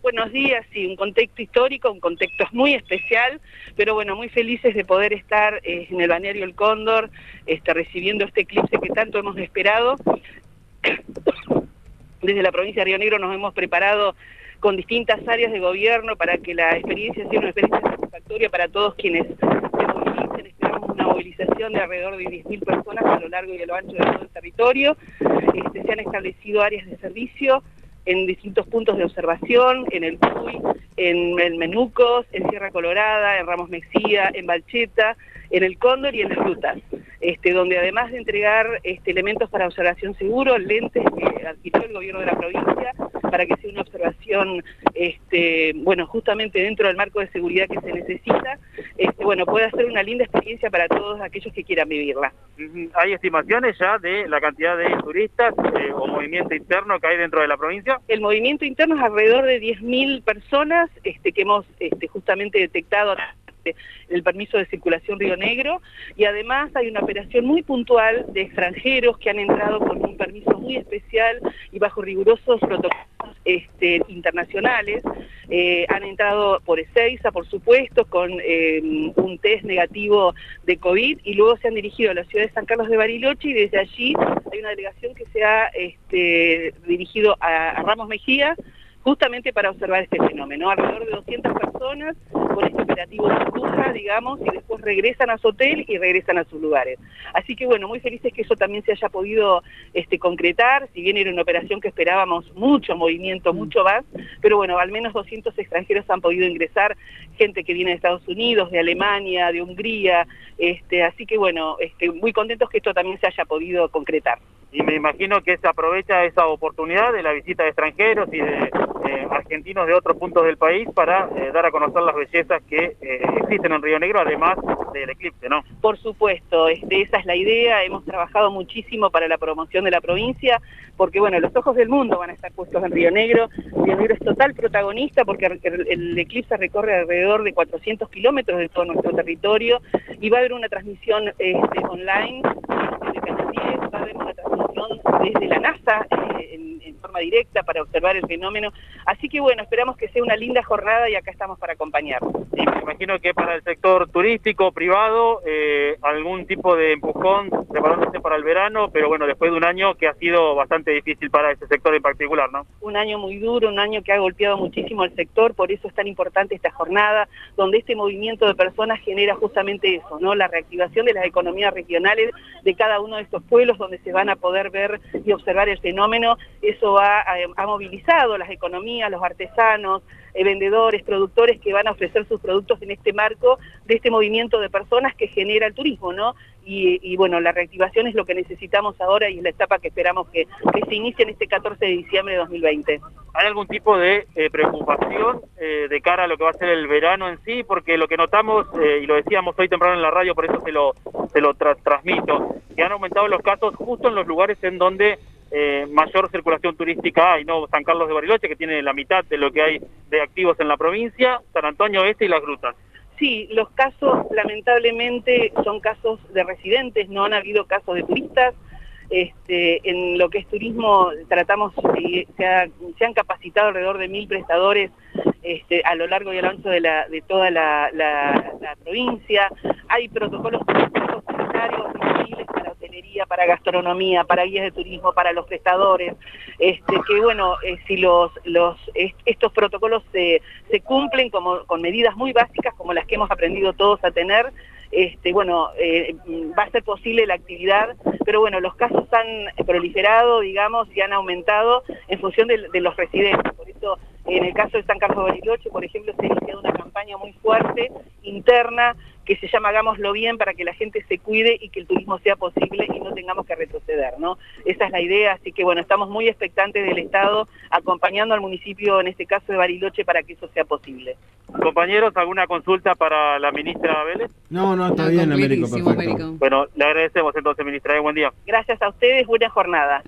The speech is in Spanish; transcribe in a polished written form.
Buenos días, sí, un contexto histórico, un contexto muy especial, pero bueno, muy felices de poder estar en el balneario El Cóndor, recibiendo este eclipse que tanto hemos esperado. Desde la provincia de Río Negro nos hemos preparado con distintas áreas de gobierno para que la experiencia sea una experiencia satisfactoria para todos quienes se movilicen. Esperamos una movilización de alrededor de 10.000 personas a lo largo y a lo ancho de todo el territorio. Se han establecido áreas de servicio en distintos puntos de observación, en el Cuy, en Menucos, en Sierra Colorada, en Ramos Mejía, en Balcheta, en el Cóndor y en las Grutas, donde además de entregar elementos para observación seguro, lentes que adquirió el gobierno de la provincia para que sea una observación, bueno, justamente dentro del marco de seguridad que se necesita, bueno, pueda ser una linda experiencia para todos aquellos que quieran vivirla. ¿Hay estimaciones ya de la cantidad de turistas o movimiento interno que hay dentro de la provincia? El movimiento interno es alrededor de 10.000 personas que hemos justamente detectado el permiso de circulación Río Negro, y además hay una operación muy puntual de extranjeros que han entrado con un permiso muy especial y bajo rigurosos protocolos internacionales. Han entrado por Ezeiza, por supuesto, con un test negativo de COVID, y luego se han dirigido a la ciudad de San Carlos de Bariloche, y desde allí hay una delegación que se ha dirigido a Ramos Mejía, justamente para observar este fenómeno. Alrededor de 200 personas con este operativo de ruta, digamos, y después regresan a su hotel y regresan a sus lugares. Así que bueno, muy felices que eso también se haya podido concretar, si bien era una operación que esperábamos mucho movimiento, mucho más, pero bueno, al menos 200 extranjeros han podido ingresar, gente que viene de Estados Unidos, de Alemania, de Hungría, así que bueno, muy contentos que esto también se haya podido concretar. Y me imagino que se aprovecha esa oportunidad de la visita de extranjeros y de argentinos de otros puntos del país para dar a conocer las bellezas que existen en Río Negro, además del eclipse, ¿no? Por supuesto, esa es la idea. Hemos trabajado muchísimo para la promoción de la provincia, porque bueno, los ojos del mundo van a estar puestos en Río Negro. Río Negro es total protagonista porque el eclipse recorre alrededor de 400 kilómetros de todo nuestro territorio, y va a haber una transmisión online de Canal 10, va a haber una transmisión desde la NASA en forma directa para observar el fenómeno. Así que bueno, esperamos que sea una linda jornada y acá estamos para acompañar. Y me imagino que para el sector turístico, privado, algún tipo de empujón preparándose para el verano, pero bueno, después de un año que ha sido bastante difícil para ese sector en particular, ¿no? Un año muy duro, un año que ha golpeado muchísimo al sector, por eso es tan importante esta jornada, donde este movimiento de personas genera justamente eso, ¿no? La reactivación de las economías regionales de cada uno de estos pueblos donde se van a poder ver y observar el fenómeno. Eso ha movilizado las economías, los artesanos, vendedores, productores que van a ofrecer sus productos en este marco de este movimiento de personas que genera el turismo, ¿no? Y bueno, la reactivación es lo que necesitamos ahora y es la etapa que esperamos que se inicie en este 14 de diciembre de 2020. ¿Hay algún tipo de preocupación de cara a lo que va a ser el verano en sí? Porque lo que notamos, y lo decíamos hoy temprano en la radio, por eso se lo transmito, que han aumentado los casos justo en los lugares en donde mayor circulación turística hay, ¿no? San Carlos de Bariloche, que tiene la mitad de lo que hay de activos en la provincia, San Antonio Este y Las Grutas. Sí, los casos lamentablemente son casos de residentes, no han habido casos de turistas. En lo que es turismo tratamos, se han capacitado alrededor de 1.000 prestadores a lo largo y a lo ancho de toda la provincia. Hay protocolos sanitarios disponibles para hotelería, para gastronomía, para guías de turismo, para los prestadores, que bueno, si estos protocolos se cumplen con medidas muy básicas como las que hemos aprendido todos a tener, bueno, va a ser posible la actividad, pero bueno, los casos han proliferado, digamos, y han aumentado en función de los residentes. Por eso, en el caso de San Carlos de Bariloche, por ejemplo, se ha iniciado una campaña muy fuerte, interna, que se llama Hagámoslo Bien, para que la gente se cuide y que el turismo sea posible y no tengamos que retroceder, ¿no? Esa es la idea, así que bueno, estamos muy expectantes del Estado acompañando al municipio, en este caso de Bariloche, para que eso sea posible. Compañeros, ¿alguna consulta para la ministra Vélez? No, está bien, Américo, perfecto. Bueno, le agradecemos entonces, ministra, buen día. Gracias a ustedes, buena jornada.